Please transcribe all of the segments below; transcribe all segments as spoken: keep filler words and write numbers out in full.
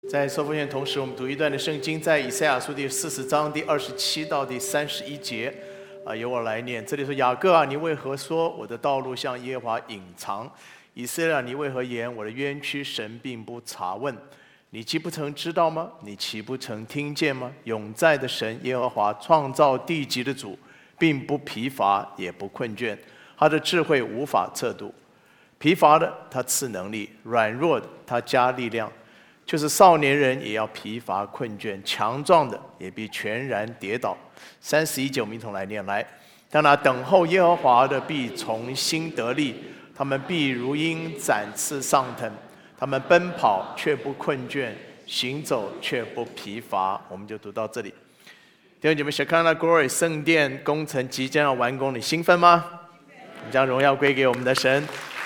在受奉献同时，我们读一段的圣经，在以赛亚书第四十章第二十七到第三十一节，啊，由我来念。这里说：雅各啊，你为何说我的道路向耶和华隐藏？以色列啊，你为何言我的冤屈神并不查问？你岂不曾知道吗？你岂不曾听见吗？永在的神耶和华，创造地极的主，并不疲乏也不困倦，他的智慧无法测度。疲乏的他赐能力，软弱的他加力量。就是少年人也要疲乏困倦，强壮的也必全然跌倒。三十一节，我们一同来念来。但那等候耶和华的必重新得力，他们必如鹰展翅上腾，他们奔跑却不困倦，行走却不疲乏。我们就读到这里。弟兄姐妹， Shekinah Glory 圣殿工程即将要完工，你兴奋吗？我们将荣耀归给我们的神。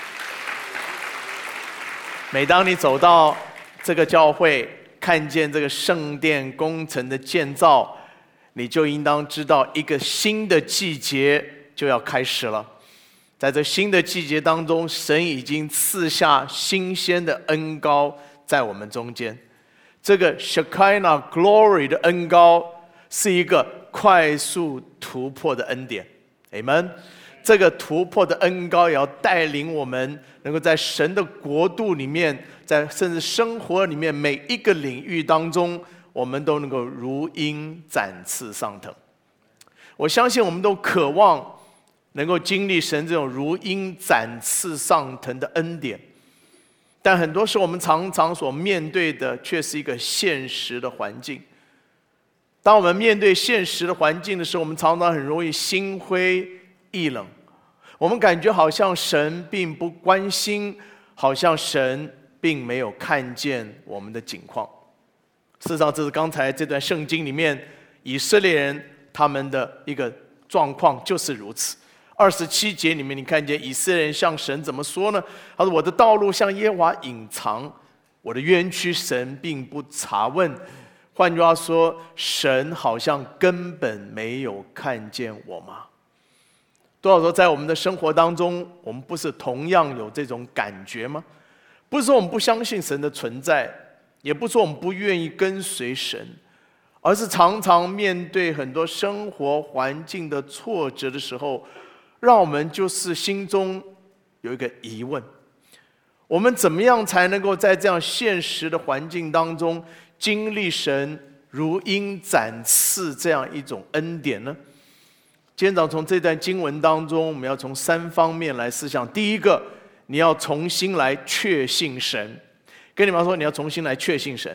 每当你走到这个教会，看见这个圣殿工程的建造，你就应当知道一个新的季节就要开始了。在这新的季节当中，神已经赐下新鲜的恩膏在我们中间。这个 Shekinah Glory 的恩膏是一个快速突破的恩典。 Amen。 这个突破的恩膏也要带领我们能够在神的国度里面，在甚至生活里面每一个领域当中，我们都能够如鹰展翅上腾。我相信我们都渴望能够经历神这种如鹰展翅上腾的恩典，但很多时候我们常常所面对的却是一个现实的环境。当我们面对现实的环境的时候，我们常常很容易心灰意冷，我们感觉好像神并不关心，好像神并没有看见我们的境况。事实上，这是刚才这段圣经里面以色列人他们的一个状况就是如此。二十七节里面，你看见以色列人向神怎么说呢？他说：“我的道路向耶和华隐藏，我的冤屈神并不查问。”换句话说，神好像根本没有看见我吗？多少时候在我们的生活当中，我们不是同样有这种感觉吗？不是说我们不相信神的存在，也不是说我们不愿意跟随神，而是常常面对很多生活环境的挫折的时候，让我们就是心中有一个疑问：我们怎么样才能够在这样现实的环境当中经历神如鹰展翅这样一种恩典呢？今天早上从这段经文当中，我们要从三方面来思想。第一个，你要重新来确信神。跟你们说，你要重新来确信神。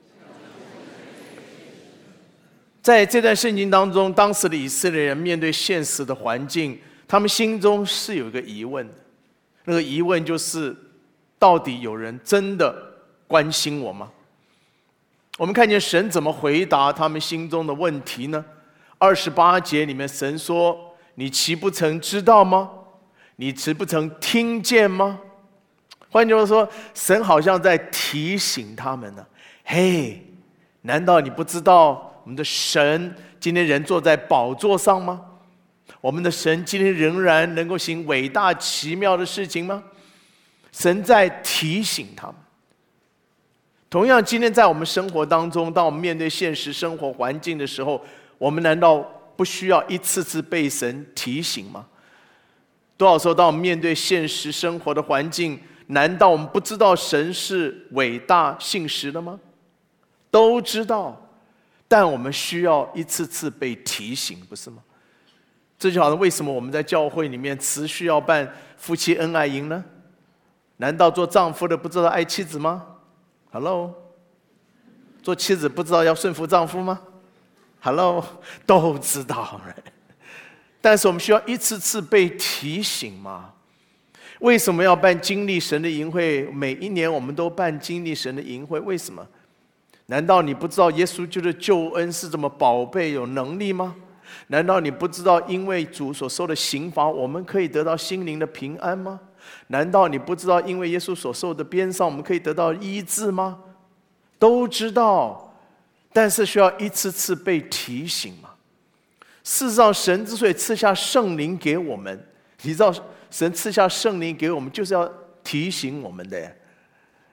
在这段圣经当中，当时的以色列人面对现实的环境，他们心中是有一个疑问的。那个疑问就是：到底有人真的关心我吗？我们看见神怎么回答他们心中的问题呢？二十八节里面，神说：“你岂不曾知道吗？你岂不曾听见吗？”换句话说，神好像在提醒他们呢：“嘿，难道你不知道我们的神今天人坐在宝座上吗？我们的神今天仍然能够行伟大奇妙的事情吗？”神在提醒他们。同样，今天在我们生活当中，当我们面对现实生活环境的时候，我们难道不需要一次次被神提醒吗？多少时候，当我们面对现实生活的环境，难道我们不知道神是伟大信实的吗？都知道，但我们需要一次次被提醒，不是吗？这就好像为什么我们在教会里面持续要办夫妻恩爱营呢？难道做丈夫的不知道爱妻子吗？ Hello， 做妻子不知道要顺服丈夫吗？ Hello， 都知道，但是我们需要一次次被提醒吗？为什么要办经历神的营会？每一年我们都办经历神的营会，为什么？难道你不知道耶稣基督的救恩是这么宝贝有能力吗？难道你不知道因为主所受的刑罚，我们可以得到心灵的平安吗？难道你不知道因为耶稣所受的鞭伤，我们可以得到医治吗？都知道，但是需要一次次被提醒吗？事实上，神之所以赐下圣灵给我们，你知道神赐下圣灵给我们就是要提醒我们的耶。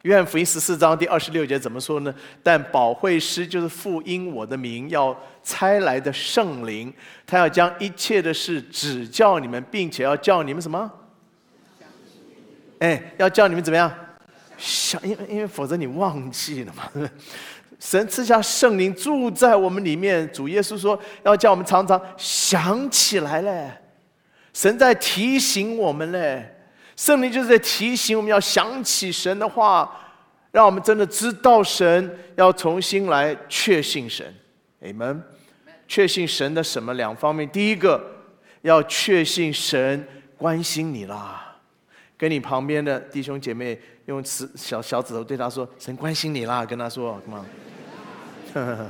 约翰福音十四章第二十六节怎么说呢？但保惠师就是父因我的名要差来的圣灵，他要将一切的事指教你们，并且要叫你们什么？哎，要叫你们怎么样？想，因为因为否则你忘记了嘛。神赐下圣灵住在我们里面，主耶稣说要叫我们常常想起来嘞。神在提醒我们嘞。圣灵就是在提醒我们要想起神的话，让我们真的知道神，要重新来确信神。Amen。确信神的什么两方面？第一个，要确信神关心你啦。跟你旁边的弟兄姐妹用小小指头对他说：“神关心你啦。”跟他说 ，Come on。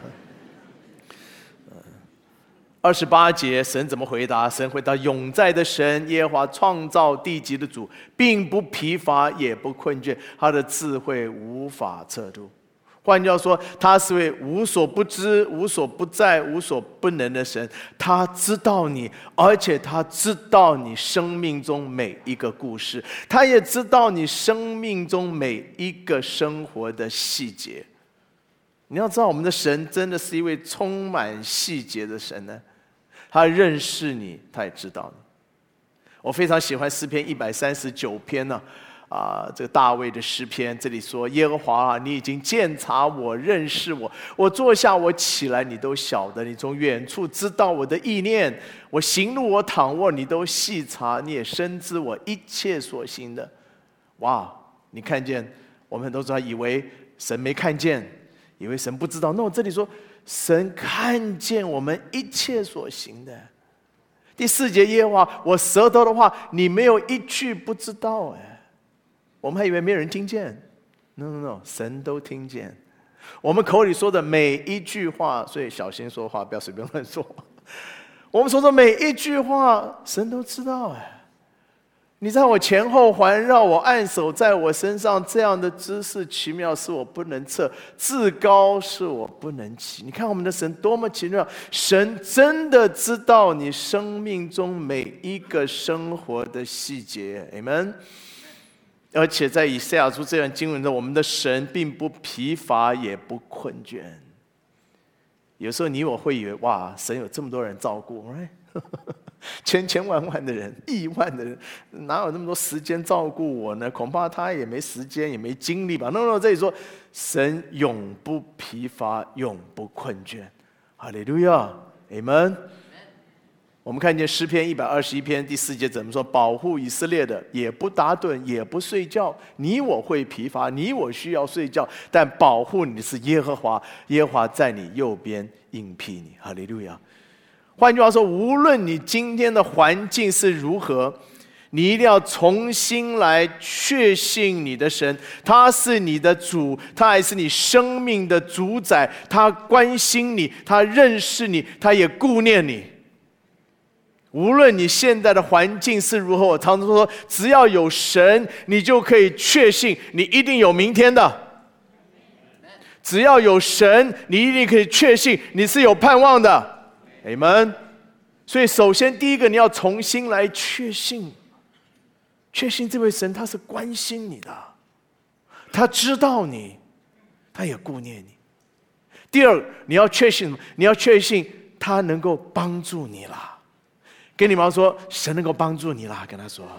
二十八节，神怎么回答？神回答：永在的神耶和华创造地极的主，并不疲乏也不困倦，他的智慧无法测度。换句话说，他是位无所不知、无所不在、无所不能的神。他知道你，而且他知道你生命中每一个故事，他也知道你生命中每一个生活的细节。你要知道，我们的神真的是一位充满细节的神呢。他认识你，他也知道你。我非常喜欢诗篇一百三十九篇呢、啊，啊，这个大卫的诗篇，这里说：耶和华啊，你已经鉴察我，认识我。我坐下，我起来，你都晓得；你从远处知道我的意念。我行路，我躺卧，你都细察，你也深知我一切所行的。哇！你看见，我们很多时候以为神没看见，以为神不知道。那我这里说，神看见我们一切所行的。第四节，耶和华，我舌头的话，你没有一句不知道。哎，我们还以为没有人听见 ，no no no， 神都听见。我们口里说的每一句话，所以小心说话，不要随便乱说。我们说的每一句话，神都知道。哎。你在我前后环绕，我按手在我身上，这样的姿势奇妙，是我不能测；至高是我不能及。你看我们的神多么奇妙，神真的知道你生命中每一个生活的细节 ，Amen。而且在以赛亚书这段经文中，我们的神并不疲乏，也不困倦。有时候你我会以为，哇，神有这么多人照顾 ，right？千千万万的人，亿万的人，哪有那么多时间照顾我呢？恐怕他也没时间，也没精力吧。那、no, no, 这里说，神永不疲乏，永不困倦。哈利路亚 ，Amen。我们看见诗篇一百二十一篇第四节怎么说？保护以色列的，也不打盹，也不睡觉。你我会疲乏，你我需要睡觉，但保护你的是耶和华，耶和华在你右边应庇你。哈利路亚。换句话说，无论你今天的环境是如何，你一定要重新来确信你的神，他是你的主，他还是你生命的主宰，他关心你，他认识你，他也顾念你。无论你现在的环境是如何，我常常说，只要有神，你就可以确信你一定有明天的。只要有神，你一定可以确信你是有盼望的。Amen。所以，首先第一个，你要重新来确信，确信这位神他是关心你的，他知道你，他也顾念你。第二，你要确信，你要确信他能够帮助你啦。跟你妈说，神能够帮助你啦，跟他说。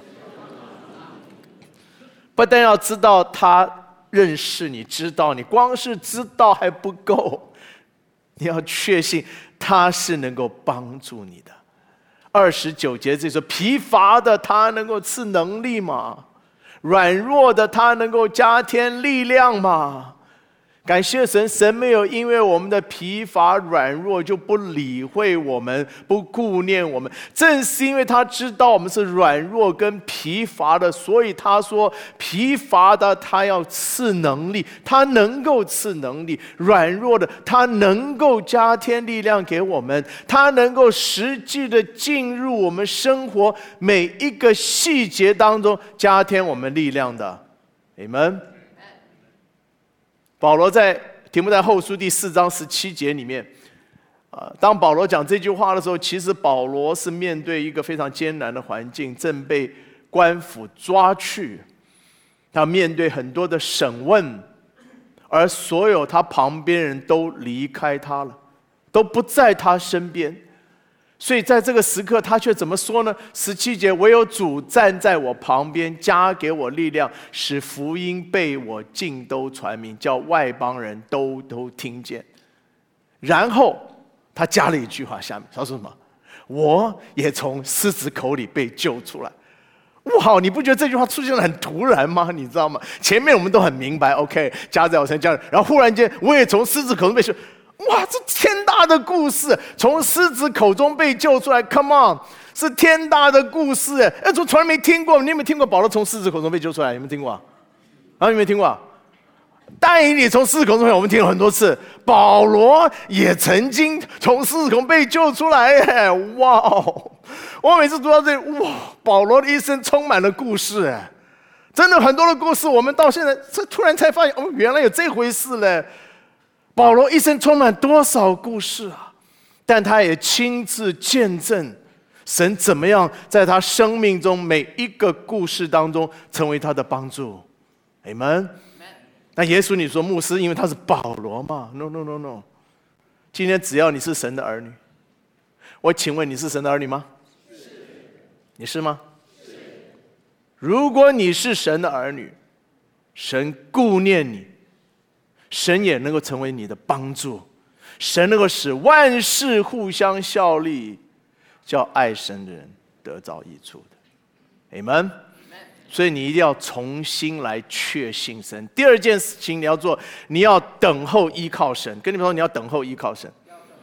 不但要知道他认识你，知道你，光是知道还不够，你要确信他是能够帮助你的。二十九节这里说，疲乏的他能够赐能力吗？软弱的他能够加添力量吗？感谢神，神没有因为我们的疲乏软弱就不理会我们，不顾念我们。正是因为他知道我们是软弱跟疲乏的，所以他说，疲乏的他要赐能力，他能够赐能力；软弱的他能够加添力量给我们，他能够实际的进入我们生活每一个细节当中，加添我们力量的。Amen。保罗在提摩太后书第四章十七节里面，啊，当保罗讲这句话的时候，其实保罗是面对一个非常艰难的环境，正被官府抓去。 他面对很多的审问，而所有他旁边人都离开他了，都不在他身边。所以在这个时刻，他却怎么说呢？十七节，唯有主站在我旁边，加给我力量，使福音被我尽都传明，叫外邦人都都听见。然后他加了一句话，下面他说什么？我也从狮子口里被救出来。哇，你不觉得这句话出现得很突然吗？你知道吗？前面我们都很明白 ，OK， 加在我身上，然后忽然间我也从狮子口中被救。哇，这天大的故事，从狮子口中被救出来 ，Come on， 是天大的故事哎！哎，从从来没听过，你有没有听过保罗从狮子口中被救出来？有没有听过啊？啊，有没有听过啊？但以理从狮子口中，我们听了很多次。保罗也曾经从狮子口被救出来哎！哇哦，我每次读到这里，哇，保罗的一生充满了故事哎，真的很多的故事，我们到现在这突然才发现，哦，原来有这回事嘞。保罗一生充满多少故事啊！但他也亲自见证神怎么样在他生命中每一个故事当中成为他的帮助。Amen。那耶稣你说牧师，因为他是保罗嘛 ？No No No No。今天只要你是神的儿女，我请问你是神的儿女吗？是。你是吗？是。如果你是神的儿女，神顾念你。神也能够成为你的帮助，神能够使万事互相效力，叫爱神的人得着益处的。Amen。所以你一定要重新来确信神。第二件事情你要做，你要等候依靠神。跟你们说，你要等候依靠神。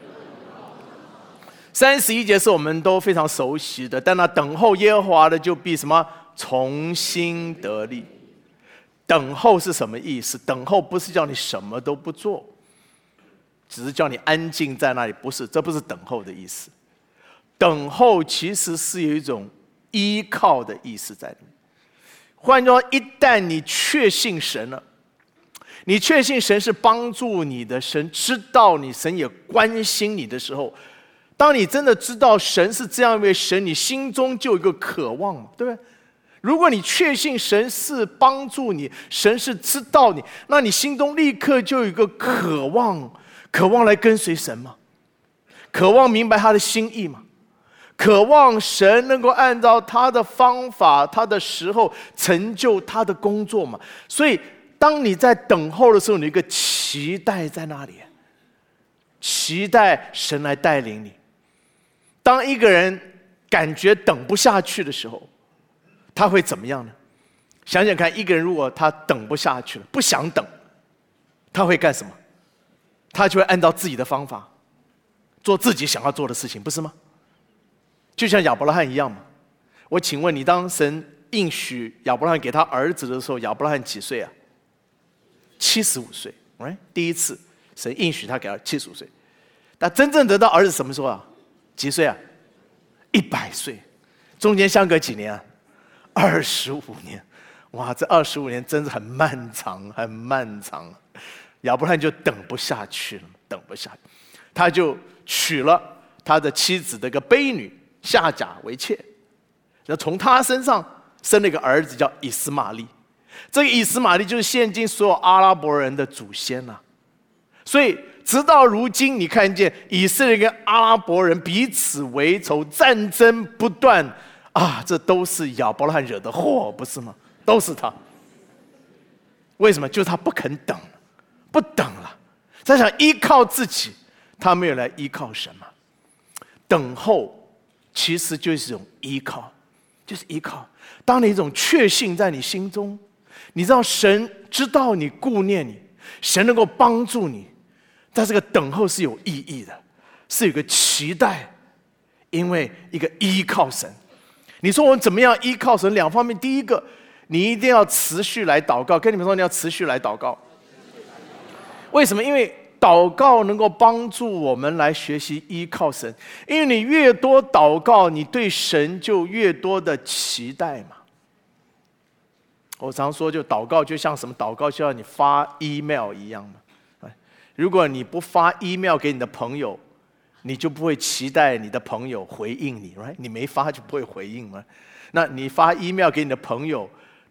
三十一节是我们都非常熟悉的，但那等候耶和华的就必什么？重新得力。等候是什么意思？等候不是叫你什么都不做，只是叫你安静在那里，不是，这不是等候的意思。等候其实是有一种依靠的意思在里面。换句话说，一旦你确信神了，你确信神是帮助你的，神知道你，神也关心你的时候，当你真的知道神是这样一位神，你心中就有一个渴望嘛，对不对？如果你确信神是帮助你，神是知道你，那你心中立刻就有一个渴望，渴望来跟随神嘛，渴望明白他的心意嘛，渴望神能够按照他的方法、他的时候成就他的工作嘛。所以，当你在等候的时候，你有一个期待在那里，期待神来带领你。当一个人感觉等不下去的时候，他会怎么样呢？想想看，一个人如果他等不下去了，不想等，他会干什么？他就会按照自己的方法，做自己想要做的事情，不是吗？就像亚伯拉罕一样嘛。我请问你，当神应许亚伯拉罕给他儿子的时候，亚伯拉罕几岁啊？七十五岁，哎，第一次神应许他给他七十五岁，但真正得到儿子什么时候啊？几岁啊？一百岁，中间相隔几年啊？二十五年，哇，这二十五年真是很漫长，很漫长。亚伯拉罕就等不下去了，等不下去，他就娶了他的妻子的一个婢女夏甲为妾，然后从他身上生了一个儿子叫以斯玛利。这个以斯玛利就是现今所有阿拉伯人的祖先啊。所以直到如今，你看见以色列跟阿拉伯人彼此为仇，战争不断。啊，这都是亚伯拉罕惹的祸，不是吗？都是他。为什么？就是他不肯等，不等了，他想依靠自己，他没有来依靠神嘛。等候其实就是一种依靠，就是依靠。当你一种确信在你心中，你知道神知道你，顾念你，神能够帮助你，但这个等候是有意义的，是有个期待，因为一个依靠神。你说我们怎么样依靠神？两方面，第一个，你一定要持续来祷告。跟你们说，你要持续来祷告。为什么？因为祷告能够帮助我们来学习依靠神。因为你越多祷告，你对神就越多的期待嘛。我常说，就祷告就像什么？祷告就像你发 email 一样嘛。如果你不发 email 给你的朋友，你就不会期待你的朋友回应你 ，right？ 你没发就不会回应嘛。那你发 email 给你的朋友，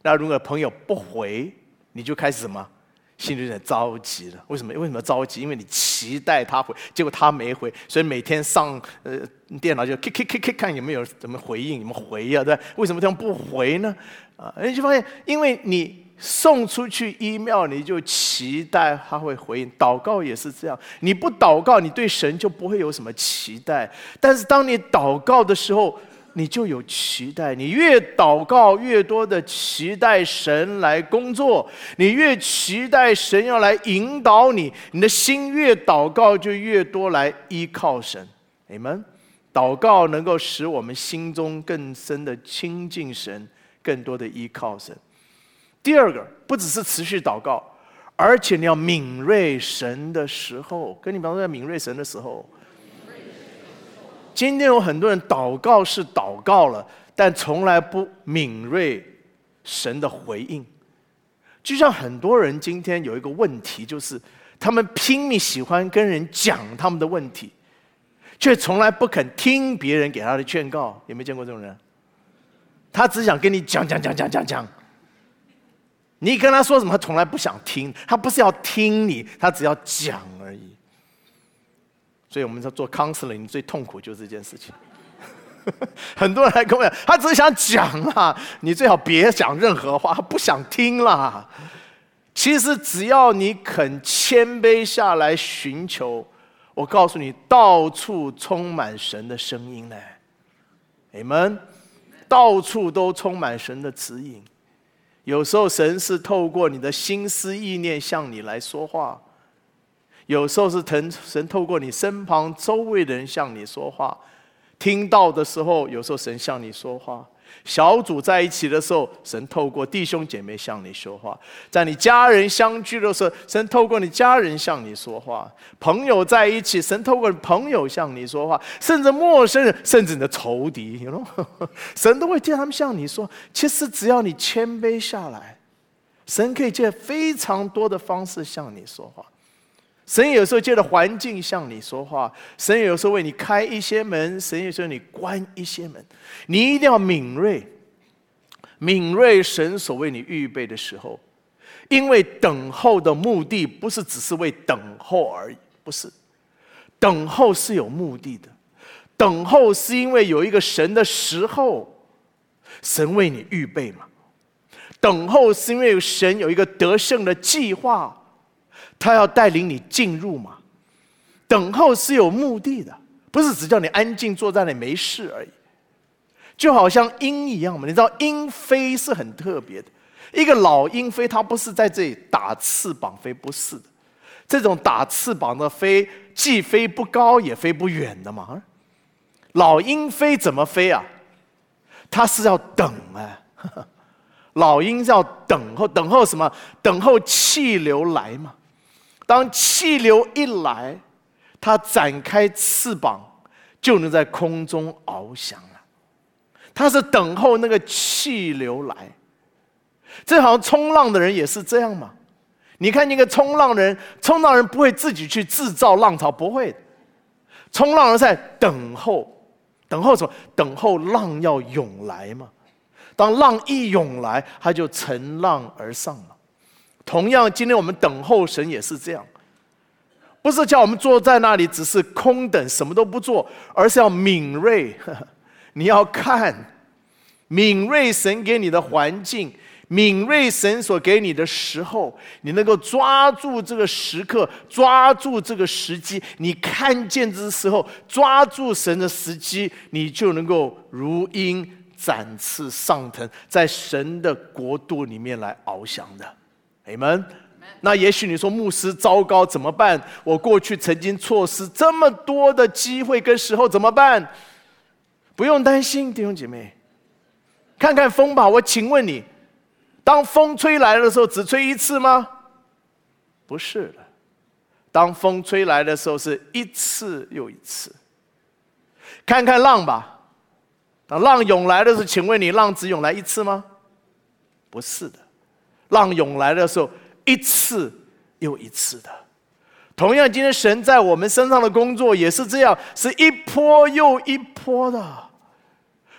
那如果朋友不回，你就开始什么？心里有点着急了。为什么？为什么着急？因为你期待他回，结果他没回，所以每天上呃电脑就 k k k k 看有没有怎么回应，有没有回呀、啊？对，为什么这样不回呢？啊，你就发现，因为你送出去 email， 你就期待他会回应。祷告也是这样，你不祷告，你对神就不会有什么期待。但是当你祷告的时候，你就有期待，你越祷告越多的期待神来工作，你越期待神要来引导你，你的心越祷告就越多来依靠神。Amen。祷告能够使我们心中更深的亲近神，更多的依靠神。第二个，不只是持续祷告，而且你要敏锐神的时候，跟你们说要敏锐神的时候。今天有很多人祷告是祷告了，但从来不敏锐神的回应。就像很多人今天有一个问题，就是他们拼命喜欢跟人讲他们的问题，却从来不肯听别人给他的劝告。有没有见过这种人？他只想跟你讲讲讲讲讲讲，你跟他说什么，他从来不想听。他不是要听你，他只要讲而已。所以我们在做 counseling 最痛苦就是这件事情。很多人来跟我讲，他只是想讲啦，你最好别讲任何话，他不想听啦。其实只要你肯谦卑下来寻求，我告诉你，到处充满神的声音呢。Amen， 到处都充满神的指引。有时候神是透过你的心思意念向你来说话。有时候是神透过你身旁周围的人向你说话，听到的时候，有时候神向你说话；小组在一起的时候，神透过弟兄姐妹向你说话；在你家人相聚的时候，神透过你家人向你说话；朋友在一起，神透过朋友向你说话；甚至陌生人，甚至你的仇敌， you know? 神都会借他们向你说。其实只要你谦卑下来，神可以借非常多的方式向你说话。神有时候借着环境向你说话，神有时候为你开一些门，神有时候你关一些门。你一定要敏锐，敏锐神所为你预备的时候，因为等候的目的不是只是为等候而已，不是。等候是有目的的，等候是因为有一个神的时候，神为你预备嘛。等候是因为神有一个得胜的计划，他要带领你进入嘛。等候是有目的的，不是只叫你安静坐在那里没事而已。就好像鹰一样嘛，你知道鹰飞是很特别的。一个老鹰飞，它不是在这里打翅膀飞，不是的。这种打翅膀的飞，既飞不高也飞不远的嘛。老鹰飞怎么飞啊？它是要等啊。老鹰是要等候，等候什么？等候气流来嘛。当气流一来，它展开翅膀，就能在空中翱翔了。它是等候那个气流来。这好像冲浪的人也是这样嘛。你看那个冲浪人，冲浪人不会自己去制造浪潮，不会的。冲浪人在等候，等候什么？等候浪要涌来嘛。当浪一涌来，他就乘浪而上了。同样，今天我们等候神也是这样，不是叫我们坐在那里只是空等，什么都不做，而是要敏锐。你要看，敏锐神给你的环境，敏锐神所给你的时候，你能够抓住这个时刻，抓住这个时机。你看见这时候，抓住神的时机，你就能够如鹰展翅上腾，在神的国度里面来翱翔的。Amen。那也许你说，牧师糟糕怎么办？我过去曾经错失这么多的机会跟时候，怎么办？不用担心，弟兄姐妹，看看风吧。我请问你，当风吹来的时候，只吹一次吗？不是的，当风吹来的时候，是一次又一次。看看浪吧，当浪涌来的时候，请问你，浪只涌来一次吗？不是的。浪涌来的时候，一次又一次的。同样，今天神在我们身上的工作也是这样，是一波又一波的。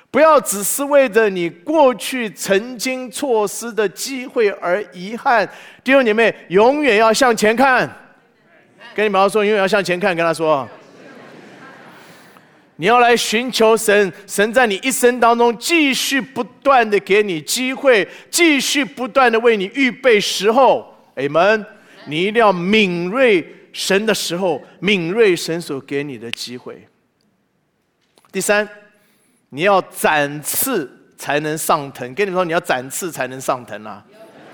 不要只是为着你过去曾经错失的机会而遗憾。弟兄姐妹，永远要向前看。跟你们说，永远要向前看，跟他说。你要来寻求神，神在你一生当中继续不断的给你机会，继续不断的为你预备时候。Amen。你一定要敏锐神的时候，敏锐神所给你的机会。第三，你要展翅才能上腾。跟你们说，你要展翅才能上腾啊！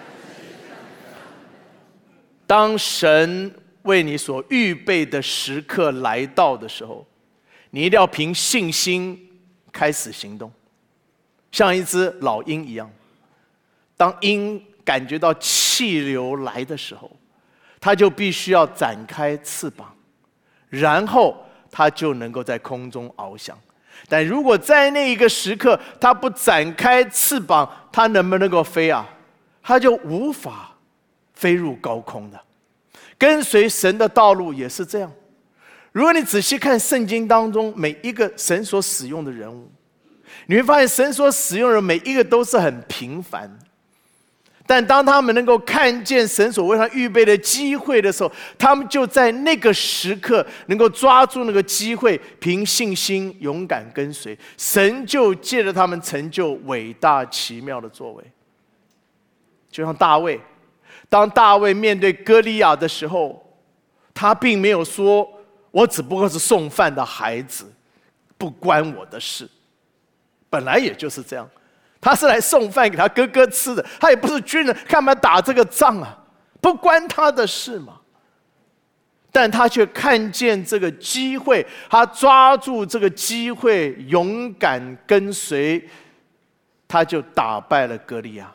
当神为你所预备的时刻来到的时候，你一定要凭信心开始行动，像一只老鹰一样。当鹰感觉到气流来的时候，它就必须要展开翅膀，然后它就能够在空中翱翔。但如果在那一个时刻它不展开翅膀，它能不能够飞啊？它就无法飞入高空的。跟随神的道路也是这样。如果你仔细看圣经当中每一个神所使用的人物，你会发现神所使用的人每一个都是很平凡，但当他们能够看见神所为他预备的机会的时候，他们就在那个时刻能够抓住那个机会，凭信心勇敢跟随，神就借着他们成就伟大奇妙的作为。就像大卫，当大卫面对歌利亚的时候，他并没有说我只不过是送饭的孩子，不关我的事。本来也就是这样，他是来送饭给他哥哥吃的，他也不是军人，干嘛打这个仗啊？不关他的事嘛。但他却看见这个机会，他抓住这个机会，勇敢跟随，他就打败了歌利亚。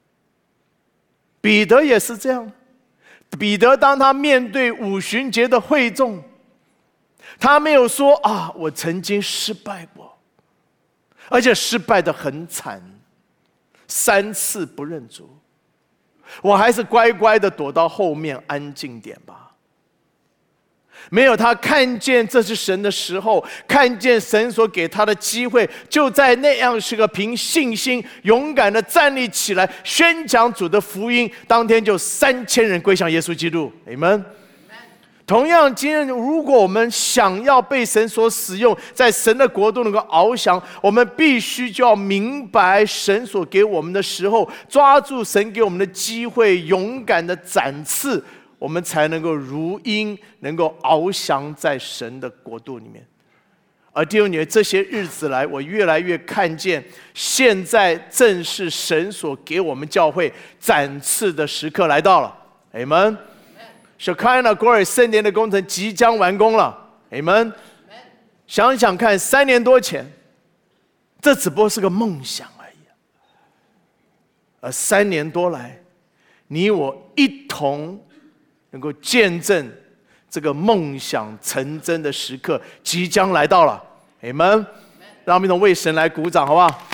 彼得也是这样，彼得当他面对五旬节的会众，他没有说啊，我曾经失败过，而且失败得很惨，三次不认主，我还是乖乖的躲到后面安静点吧。没有，他看见这是神的时候，看见神所给他的机会，就在那样是个凭信心勇敢的站立起来，宣讲主的福音，当天就三千人归向耶稣基督。阿们。同样，今天如果我们想要被神所使用，在神的国度能够翱翔，我们必须就要明白神所给我们的时候，抓住神给我们的机会，勇敢的展翅，我们才能够如鹰，能够翱翔在神的国度里面。而弟兄姐妹，这些日子来，我越来越看见，现在正是神所给我们教会展翅的时刻来到了。阿们。Shekinah Glory 圣殿的工程即将完工了。Amen。想想看，三年多前，这只不过是个梦想而已。而三年多来，你我一同能够见证这个梦想成真的时刻即将来到了。Amen。让我们一同为神来鼓掌，好不好？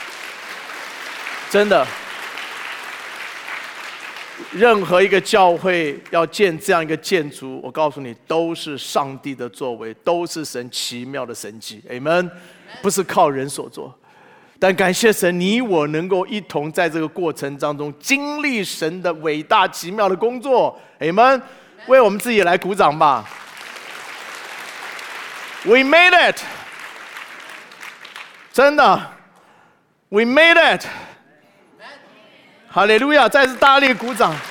真的。任何一个教会要建这样一个建筑，我告诉你，都是上帝的作为，都是神奇妙的神迹。Amen。不是靠人所做，但感谢神，你我能够一同在这个过程当中经历神的伟大奇妙的工作。Amen。为我们自己来鼓掌吧。We made it。真的 ，We made it。哈利路亚！再次大力鼓掌。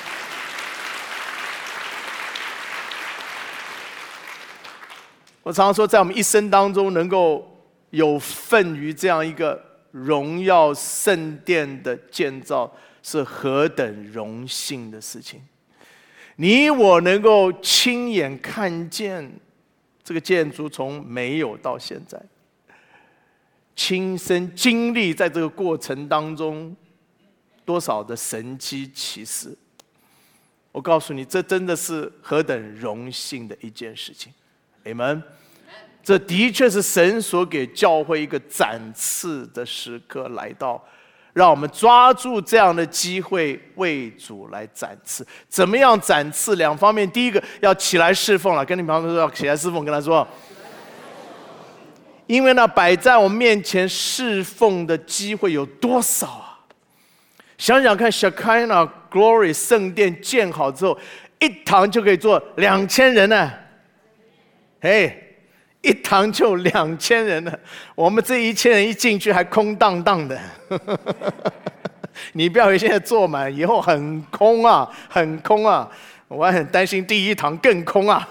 我常常说，在我们一生当中，能够有份于这样一个荣耀圣殿的建造，是何等荣幸的事情。你我能够亲眼看见这个建筑从没有到现在，亲身经历在这个过程当中多少的神迹奇事，我告诉你，这真的是何等荣幸的一件事情。Amen。这的确是神所给教会一个展翅的时刻来到，让我们抓住这样的机会为主来展翅。怎么样展翅？两方面，第一个要起来侍奉了，跟你旁边说要起来侍奉，跟他说， 因为呢，摆在我们面前侍奉的机会有多少啊？想想看 ，Shekinah Glory 圣殿建好之后，一堂就可以坐两千人呢。哎，一堂就两千人了。我们这一千人一进去还空荡荡的。你不要以为现在坐满，以后很空啊，很空啊。我还很担心第一堂更空啊。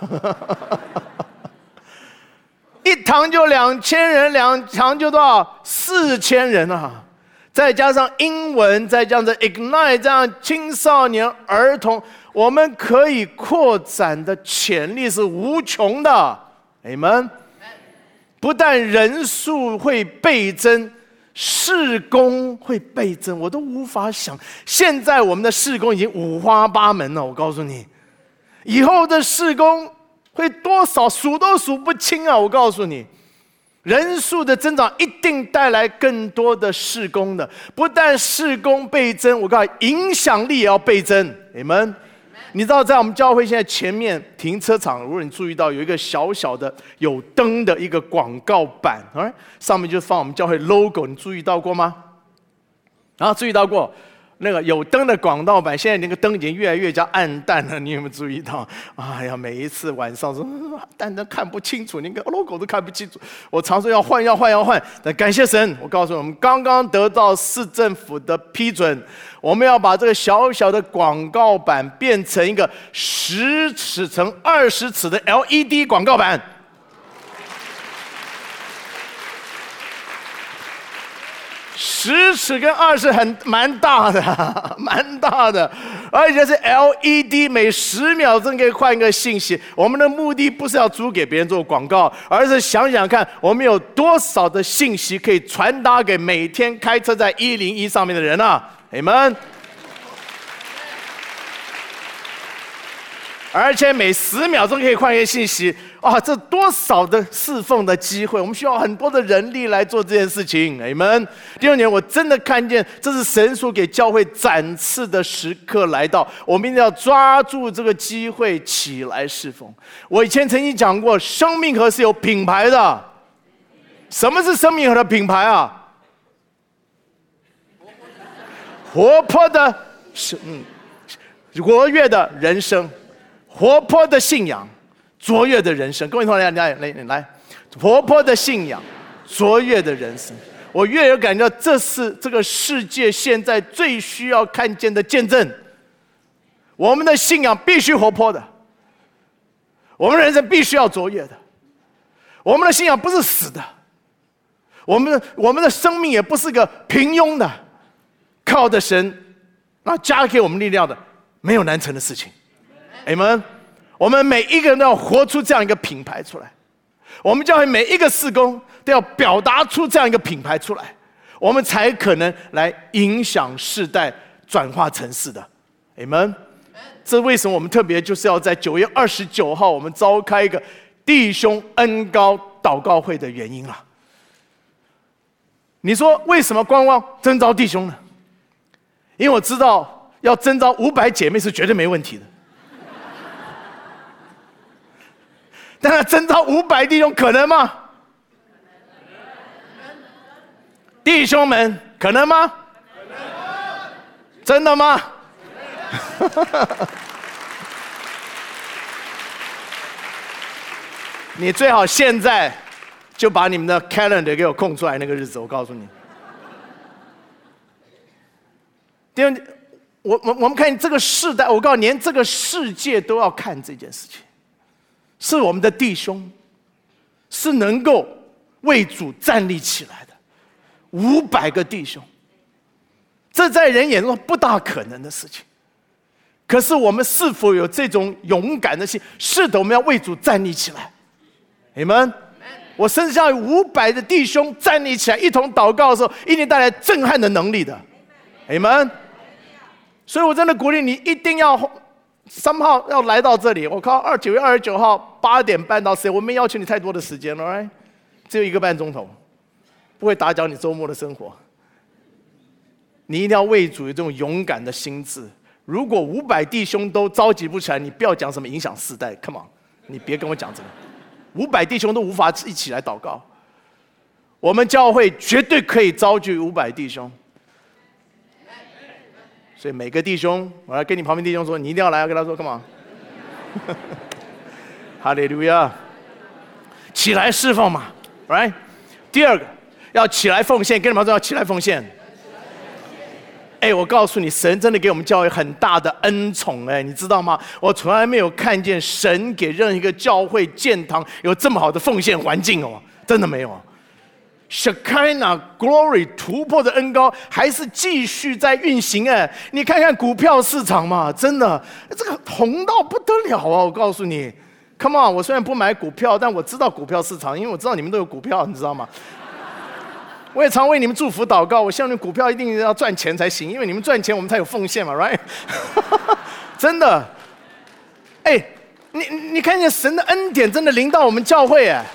一堂就两千人，两堂就多少？四千人啊！再加上英文，再加上 Ignite 这样青少年儿童，我们可以扩展的潜力是无穷的。Amen。不但人数会倍增，事工会倍增，我都无法想。现在我们的事工已经五花八门了，我告诉你，以后的事工会多少数都数不清啊！我告诉你，人数的增长一定带来更多的事工的，不但事工倍增，我告诉你，影响力也要倍增。Amen。你知道，在我们教会现在前面停车场，如果你注意到有一个小小的有灯的一个广告板，啊，上面就放我们教会 logo， 你注意到过吗？啊，注意到过。那个有灯的广告板，现在那个灯已经越来越加暗淡了，你有没有注意到？哎呀，每一次晚上说但都看不清楚，连个 logo 都看不清楚。我常说要换，要换，要换。但感谢神，我告诉你，我们刚刚得到市政府的批准，我们要把这个小小的广告板变成一个十尺乘二十尺的 L E D 广告板。十尺跟二十很蛮大的，蛮大的，而且是 L E D， 每十秒钟可以换一个信息。我们的目的不是要租给别人做广告，而是想想看，我们有多少的信息可以传达给每天开车在一零一上面的人啊 ，Amen。而且每十秒钟可以换一个信息啊！这多少的侍奉的机会，我们需要很多的人力来做这件事情。Amen。第二年，我真的看见这是神所给教会展翅的时刻来到，我们一定要抓住这个机会起来侍奉。我以前曾经讲过，生命河是有品牌的。什么是生命河的品牌啊？活泼的，嗯，活跃的人生。活泼的信仰，卓越的人生。各位同学来来来，活泼的信仰，卓越的人生。我越有感觉到，这是这个世界现在最需要看见的见证。我们的信仰必须活泼的，我们的人生必须要卓越的。我们的信仰不是死的，我们的我们的生命也不是个平庸的，靠着神那加给我们力量的，没有难成的事情。Amen。我们每一个人都要活出这样一个品牌出来，我们教会每一个事工都要表达出这样一个品牌出来，我们才可能来影响世代，转化成事的。Amen。这为什么我们特别就是要在九月二十九号我们召开一个弟兄恩膏祷告会的原因啊？你说为什么光光征召弟兄呢？因为我知道要征召五百姐妹是绝对没问题的。但是征召五百弟兄可能吗？弟兄们，可能吗？真的吗？你最好现在就把你们的 calendar 给我空出来那个日子，我告诉你。第二，我我我们看这个世代，我告诉你，连这个世界都要看这件事情。是我们的弟兄，是能够为主站立起来的五百个弟兄，这在人眼中不大可能的事情。可是我们是否有这种勇敢的心？是的，我们要为主站立起来。Amen。我身上有五百的弟兄站立起来，一同祷告的时候，一定带来震撼的能力的。Amen。所以我真的鼓励你，一定要。三号要来到这里，我靠，二九月二十九号八点半到十点，我没要求你太多的时间了 ，right？ 只有一个半钟头，不会打搅你周末的生活。你一定要为主有这种勇敢的心智。如果五百弟兄都召集不起来，你不要讲什么影响世代 ，come on， 你别跟我讲这个。五百弟兄都无法一起来祷告， 我们教会绝对可以招聚五百弟兄。所以每个弟兄，我要跟你旁边弟兄说，你一定要来，要跟他说干嘛？哈利路亚！起来释放嘛 ，right？ 第二个要起来奉献，跟你们说要起来奉献。哎，我告诉你，神真的给我们教会很大的恩宠，哎，你知道吗？我从来没有看见神给任何一个教会建堂有这么好的奉献环境哦，真的没有。Shekinah Glory 突破的恩膏还是继续在运行哎，你看看股票市场嘛，真的这个红到不得了啊！我告诉你 ，Come on， 我虽然不买股票，但我知道股票市场，因为我知道你们都有股票，你知道吗？我也常为你们祝福祷告，我希望你股票一定要赚钱才行，因为你们赚钱，我们才有奉献嘛 ，right？ 真的，哎，你你看见神的恩典真的临到我们教会哎。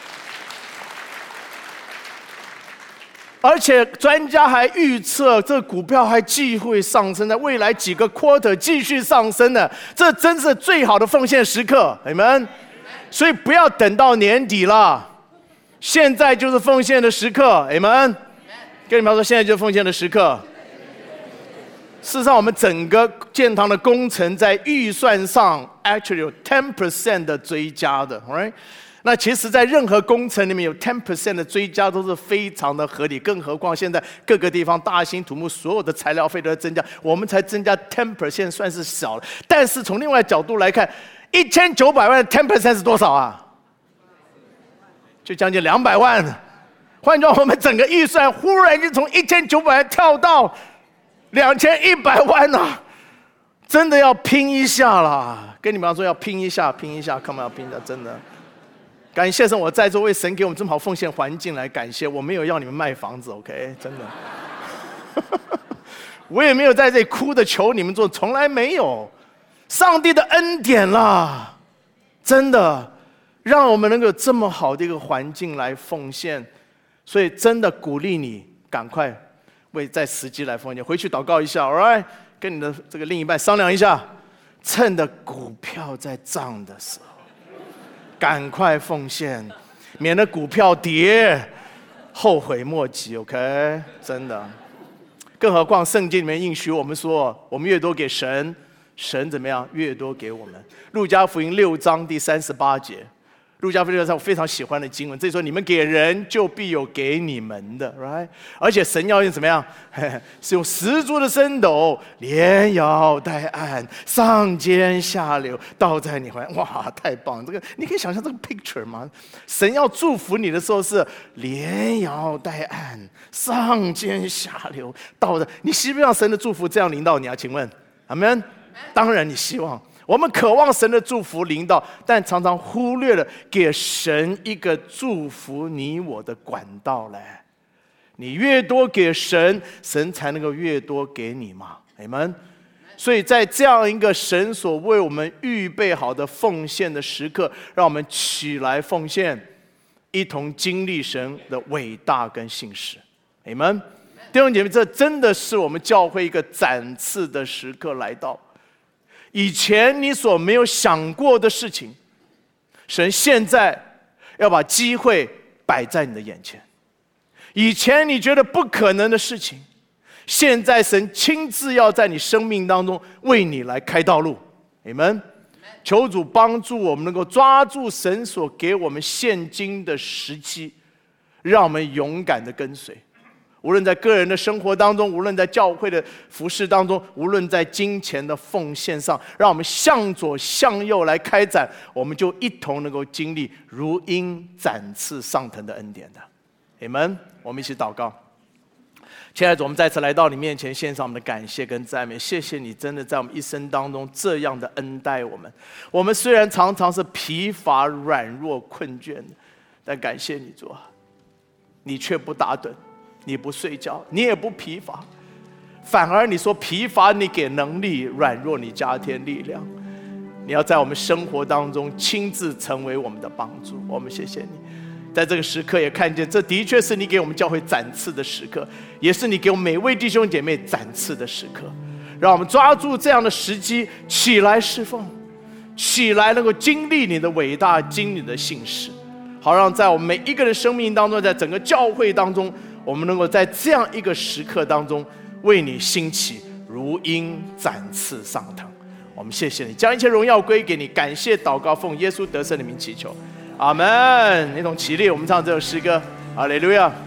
而且专家还预测，这股票还继续上升，在未来几个 quarter 继续上升的，这真是最好的奉献时刻，你们。所以不要等到年底了，现在就是奉献的时刻，你们。跟你们说，现在就是奉献的时刻。事实上，我们整个建堂的工程在预算上 actually 有 ten percent 的追加的 ，right？那其实，在任何工程里面有 ten percent 的追加都是非常的合理，更何况现在各个地方大兴土木，所有的材料费都在增加，我们才增加 ten percent 算是小了。但是从另外角度来看，一千九百万 ten percent 是多少啊？就将近两百万。换句话说，我们整个预算忽然就从一千九百万跳到两千一百万啊！真的要拼一下啦！跟你们说要拼一下，拼一下 ，come on， 要拼一下，真的。感谢神，我在座为神给我们这么好奉献环境来感谢。我没有要你们卖房子 ，OK， 真的。我也没有在这里哭的求你们做，从来没有。上帝的恩典啦，真的让我们能够有这么好的一个环境来奉献，所以真的鼓励你赶快为在时机来奉献，回去祷告一下 ，all right， 跟你的这个另一半商量一下，趁着股票在涨的时候。赶快奉献，免得股票跌，后悔莫及。OK， 真的。更何况圣经里面应许我们说，我们越多给神，神怎么样？越多给我们。路加福音六章第三十八节，路加福音是我非常喜欢的经文。这里说，你们给人，就必有给你们的 ，right？ 而且神要用怎么样？是用十足的升斗，连摇带按，上尖下流，倒在你怀。哇，太棒！这个你可以想象这个 picture 吗？神要祝福你的时候是连摇带按，上尖下流，倒在。你希不希望神的祝福这样临到你啊？请问，阿们？当然你希望。我们渴望神的祝福临到，但常常忽略了给神一个祝福你我的管道嘞。你越多给神，神才能够越多给你嘛，你们。所以在这样一个神所为我们预备好的奉献的时刻，让我们起来奉献，一同经历神的伟大跟信实，你们。弟兄姐妹，这真的是我们教会一个展翅的时刻来到。以前你所没有想过的事情，神现在要把机会摆在你的眼前。以前你觉得不可能的事情，现在神亲自要在你生命当中为你来开道路。你们求主帮助我们能够抓住神所给我们现今的时机，让我们勇敢的跟随。无论在个人的生活当中，无论在教会的服事当中，无论在金钱的奉献上，让我们向左向右来开展，我们就一同能够经历如鹰展翅上腾的恩典的。阿们。我们一起祷告。亲爱的主，我们再次来到你面前，献上我们的感谢跟赞美。谢谢你真的在我们一生当中这样的恩待我们。我们虽然常常是疲乏、软弱、困倦的，但感谢你主啊，你却不打盹，你不睡觉，你也不疲乏，反而你说疲乏你给能力，软弱你加添力量。你要在我们生活当中亲自成为我们的帮助。我们谢谢你，在这个时刻也看见，这的确是你给我们教会展翅的时刻，也是你给我们每位弟兄姐妹展翅的时刻。让我们抓住这样的时机，起来侍奉，起来能够经历你的伟大，经历你的信实，好好让在我们每一个人生命当中，在整个教会当中，我们能够在这样一个时刻当中为你兴起，如鹰展翅上腾。我们谢谢你，将一切荣耀归给你，感谢祷告，奉耶稣得胜的名祈求，阿们。一同起立，我们唱这首诗歌，哈利路亚。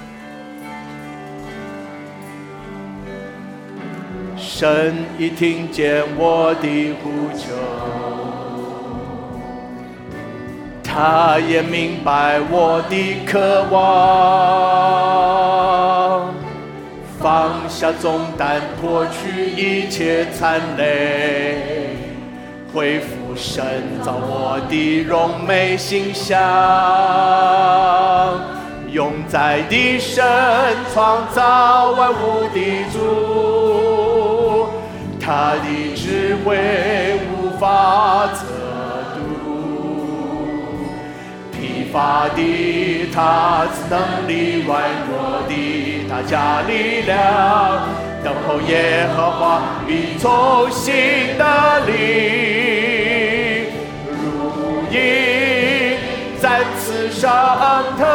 神已听见我的呼求，他也明白我的渴望，放下重担，脱去一切残累，恢复神造我的荣美形象。永在的神，创造万物的主，他的智慧无法测度，疲乏的他赐能力，软弱的他加力量，等候耶和华必从新的力，如鹰展翅上腾，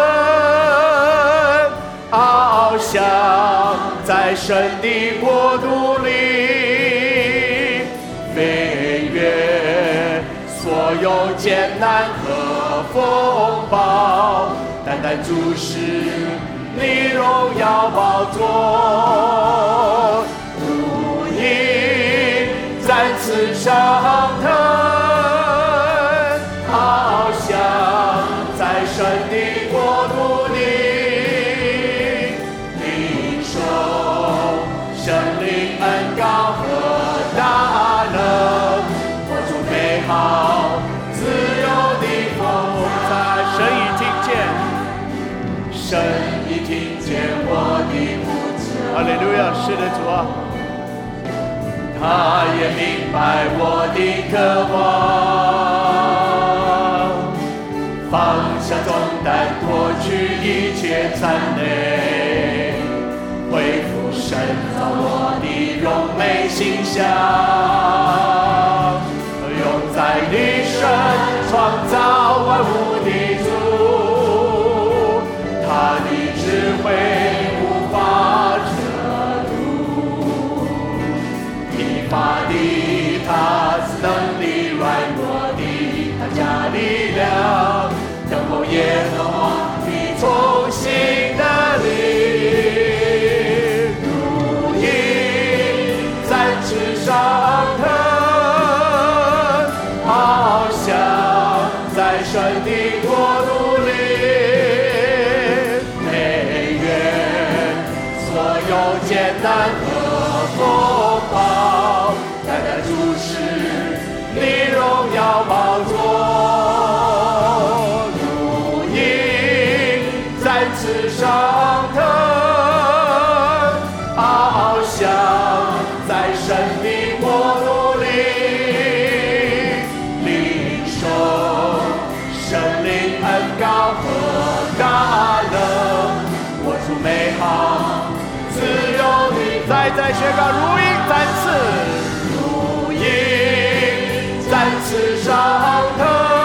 翱翔在神的国度里，飞越所有艰难和风暴，单单注视你荣耀宝座，如鹰展翅上腾，翱翔在神的国度里，领受神灵恩膏和大能，活出美好自由的风采。神已听见，神已听见我的呼求，哈利路亚！是的，主啊，他也明白我的渴望，放下重担，脱去一切残累，恢复神造我的荣美形象。永在的神，创造万物的主，他的智慧无法测度，疲乏的他赐能力，软弱的他加力量，等候耶和华必从新的力，如鹰展翅上腾，翱翔在神的国度里，飞越所有艰难和风暴，单单注视你荣耀宝座，如鹰展翅上腾，翱翔在神的国度里，领受神灵恩膏和大能，活出美好自由的，再再宣告，如鹰展翅，如鹰展翅上腾，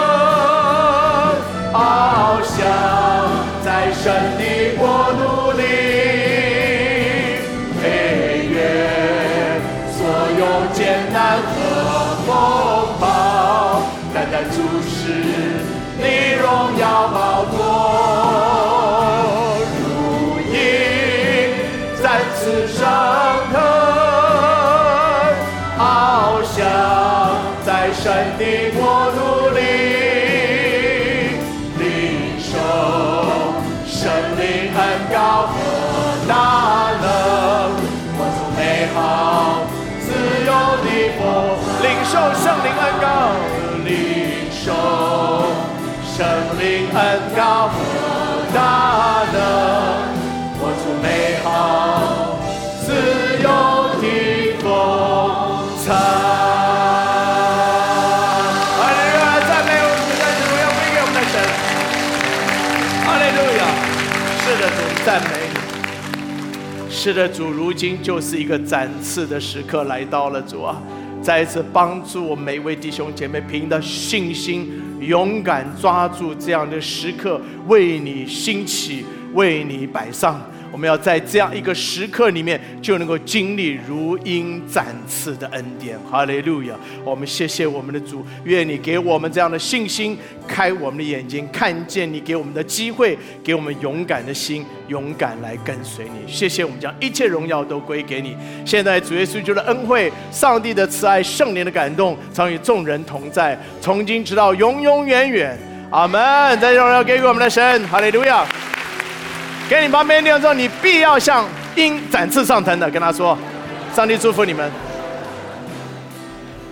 翱翔在神的国度里，飞越所有艰难和风暴，单单注视你荣耀宝座，如鹰展翅上腾，翱翔在神的国度里，领受神灵恩膏和大能，活出美好自由的风，领受圣灵恩膏，领受圣灵恩膏和大能，活出美好自由的风采。哈利路亚！赞美我们的神，荣耀归给我们的神。哈利路亚！是的，主，赞美你。是的，主，如今就是一个展翅的时刻来到了，主啊，再一次帮助我们每一位弟兄姐妹，凭着信心勇敢抓住这样的时刻，为你兴起，为你摆上。我们要在这样一个时刻里面，就能够经历如鹰展翅的恩典。哈利路亚！我们谢谢我们的主，愿你给我们这样的信心，开我们的眼睛，看见你给我们的机会，给我们勇敢的心，勇敢来跟随你。谢谢，我们将一切荣耀都归给你。现在主耶稣基督的恩惠、上帝的慈爱、圣灵的感动，常与众人同在，从今直到永永远远。阿门！再荣耀给我们的神。哈利路亚！给你旁边的弟兄说，你必要像鹰展翅上腾的，跟他说，上帝祝福你们。